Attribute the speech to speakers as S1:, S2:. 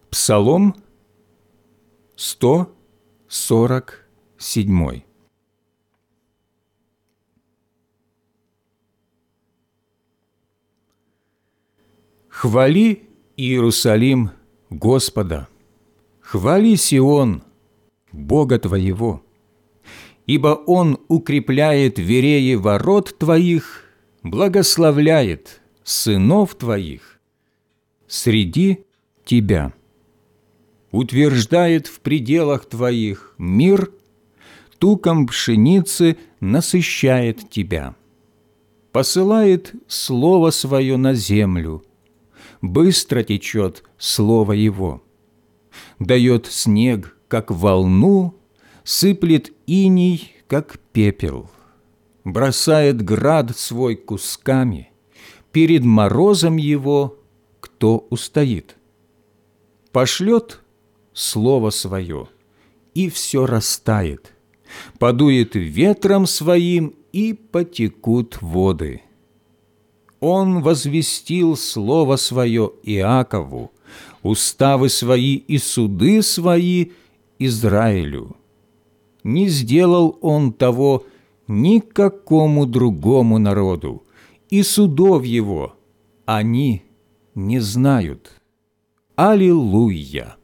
S1: Псалом 147. Хвали, Иерусалим, Господа, хвали Сион, Бога твоего, ибо Он укрепляет вереи ворот твоих, благословляет сынов твоих среди тебя, утверждает в пределах твоих мир, туком пшеницы насыщает тебя, посылает слово свое на землю, быстро течет слово его, дает снег, как волну, сыплет иней, как пепел, бросает град свой кусками, перед морозом его кто устоит? Пошлет слово свое, и все растает, подует ветром своим, и потекут воды. Он возвестил слово свое Иакову, уставы свои и суды свои Израилю. Не сделал он того никакому другому народу, и судов его они не знают. Аллилуйя!